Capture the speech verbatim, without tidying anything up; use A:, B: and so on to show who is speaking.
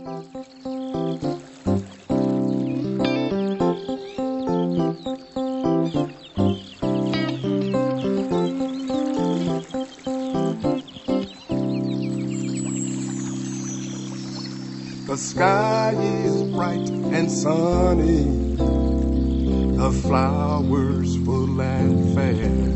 A: The sky is bright and sunny, the flowers full and fair.